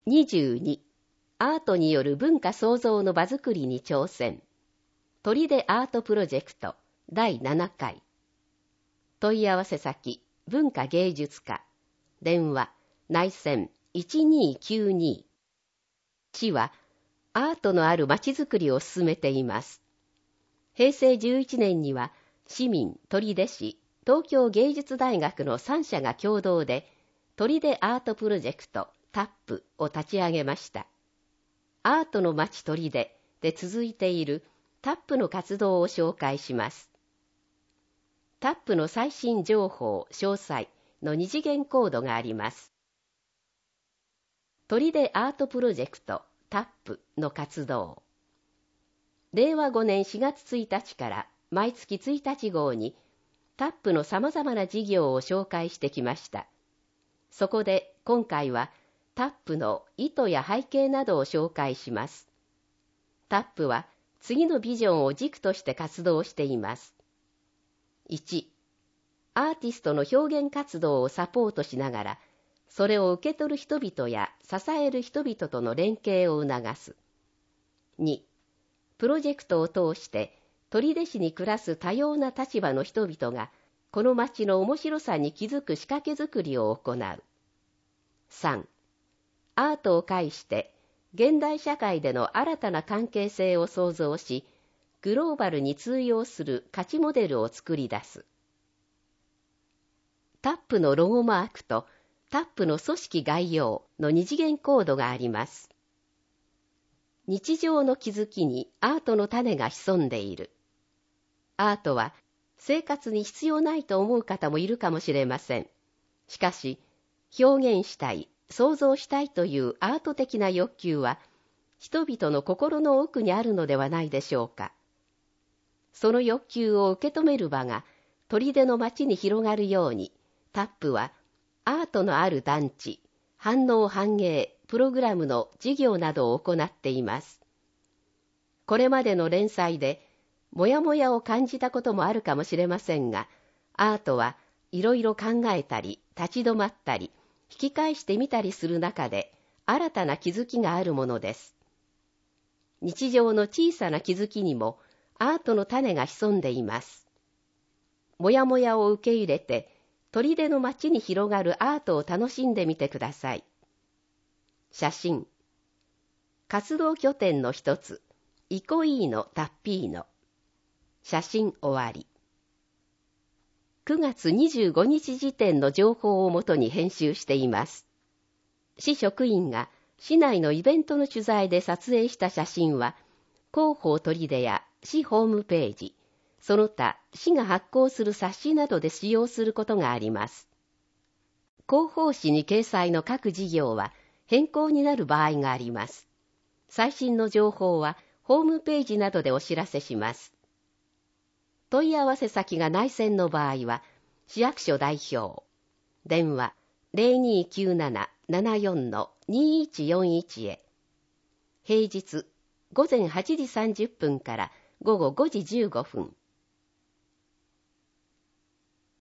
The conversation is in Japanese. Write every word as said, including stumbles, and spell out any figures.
にじゅうに、アートによる文化創造の場づくりに挑戦。砦アートプロジェクトだいななかい。問い合わせ先、文化芸術課。電話、内線いちにーきゅうに。市は、アートのあるまちづくりを進めています。へいせいじゅういちねんには、市民、取手市、東京芸術大学のさんしゃが共同で、砦アートプロジェクトタップを立ち上げました。アートの街砦で続いているタップの活動を紹介します。タップの最新情報、詳細の二次元コードがあります。砦アートプロジェクトタップの活動。れいわごねんしがつついたちから毎月ついたち号にタップのさまざまな事業を紹介してきました。そこで今回はタップの意図や背景などを紹介します。タップは次のビジョンを軸として活動しています。いち、アーティストの表現活動をサポートしながら、それを受け取る人々や支える人々との連携を促す。に、プロジェクトを通して取手市に暮らす多様な立場の人々がこの街の面白さに気づく仕掛け作りを行う。さん、アートを介して現代社会での新たな関係性を創造し、グローバルに通用する価値モデルを作り出す。タップのロゴマークとタップの組織概要の二次元コードがあります。日常の気づきにアートの種が潜んでいる。アートは生活に必要ないと思う方もいるかもしれません。しかし、表現したい、想像したいというアート的な欲求は、人々の心の奥にあるのではないでしょうか。その欲求を受け止める場が砦の街に広がるように、タップはアートのある団地、反応反映、プログラムの事業などを行っています。これまでの連載で、もやもやを感じたこともあるかもしれませんが、アートはいろいろ考えたり、立ち止まったり、引き返してみたりする中で、新たな気づきがあるものです。日常の小さな気づきにも、アートの種が潜んでいます。もやもやを受け入れて、砦の街に広がるアートを楽しんでみてください。写真。活動拠点の一つ、イコイーノ・タッピーノ。写真終わり。くがつにじゅうごにち時点の情報をもとに編集しています。市職員が市内のイベントの取材で撮影した写真は、広報砦や市ホームページ、その他市が発行する冊子などで使用することがあります。広報誌に掲載の各事業は変更になる場合があります。最新の情報はホームページなどでお知らせします。問い合わせ先が内線の場合は、市役所代表、電話 ゼロにーきゅうなな ななよん にいちよんいち へ、平日午前はちじさんじゅっぷんから午後ごじじゅうごふん、